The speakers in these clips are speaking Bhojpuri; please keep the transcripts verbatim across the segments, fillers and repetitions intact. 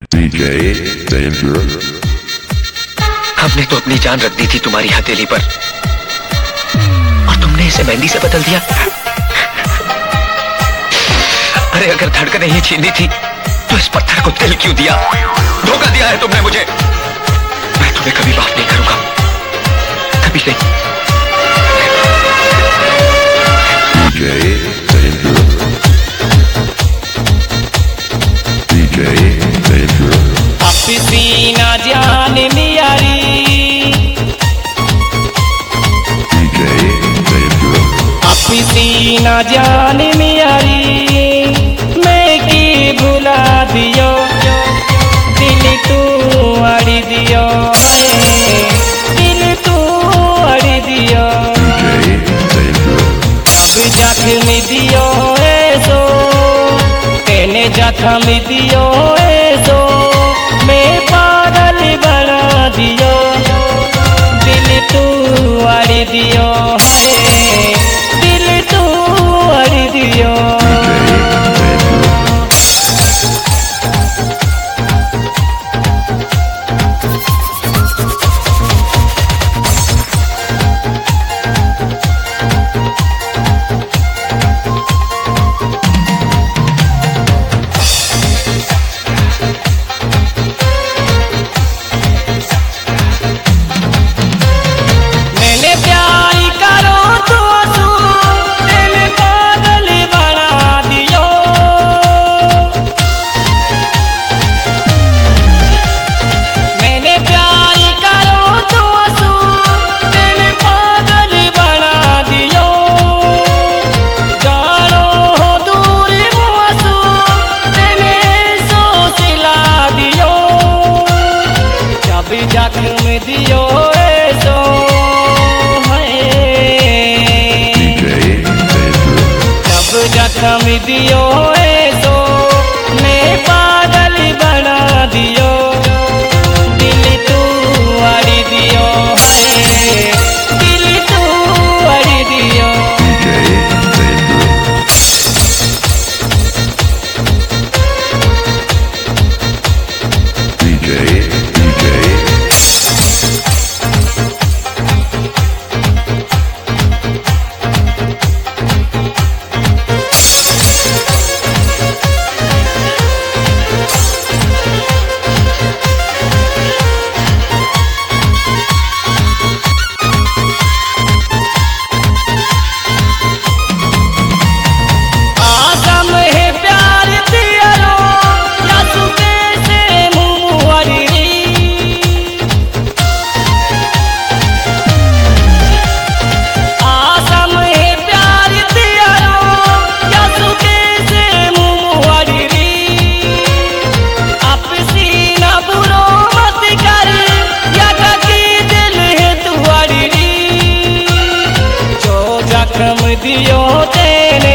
DJ danger. हमने तो अपनी जान रख दी थी तुम्हारी हथेली पर और तुमने इसे मेहंदी से बदल दिया। अरे अगर धड़कनें ही छीननी थी तो इस पत्थर को दिल क्यों दिया? धोखा दिया है तुमने मुझे। मैं तुम्हें कभी माफ नहीं करूंगा, कभी नहीं। DJ danger. DJ danger. अपनी ना जान नियारी। DJ danger. अपनी ना जान नियारी। मैं की भुला दियो दिल तू अड़ी दियो, दिल तू अड़ी दियो। जब जख्म दियो ऐसो तेने जख्म दियो ऐसो मैं पागल बना दियो, दिल तू अड़ी दियो, दिल तू अड़ी दियो। जख्म दियो ऐसो है, जब जख्म दियो ऐसो मैं पागल बना दियो, दिल तू अड़ी दियो, दिल तू अड़ी दियो। जख्म दियो तेने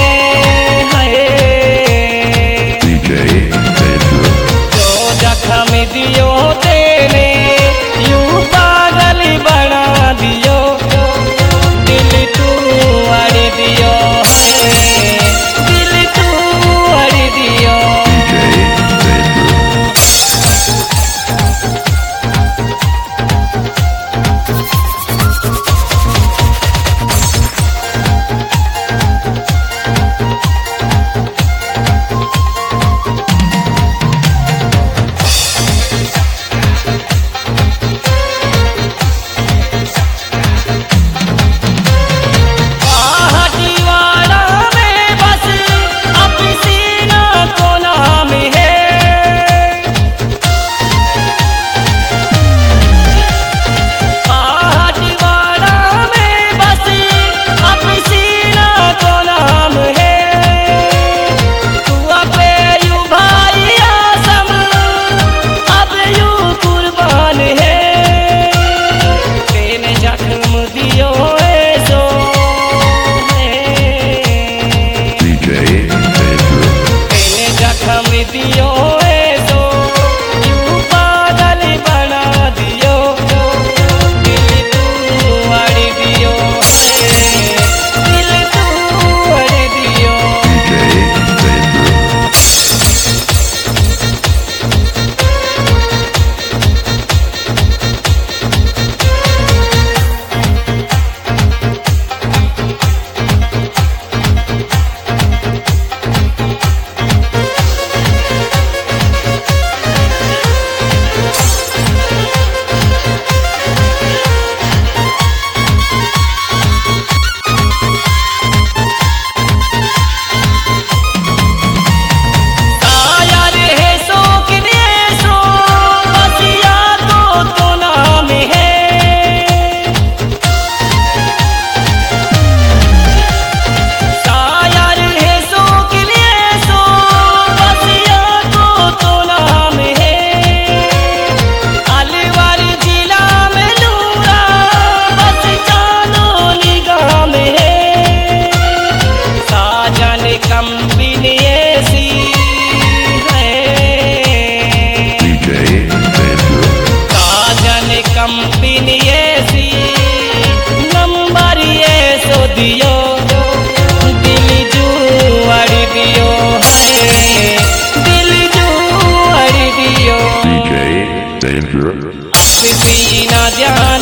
जो जख्म दियो तेने यूं पागल बना दियो, दिल तू अड़ी दियो, दिल तू अड़ी दियो। dangerous, सीना जान